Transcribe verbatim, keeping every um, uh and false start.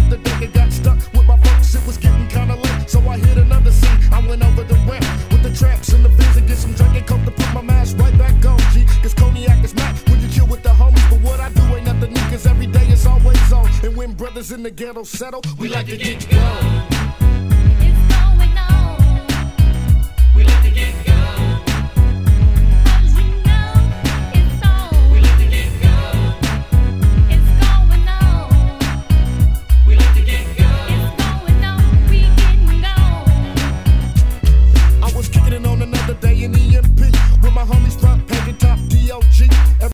the deck and got stuck with my folks. It was getting kinda late, so I hit another scene. I went over the ramp with the traps and the fins and get some drink and coke to put my mask right back on. G, cause cognac is not when you chill with the homies. But what I do ain't nothing new, cause every day is always on. And when brothers in the ghetto settle, we like to get gone.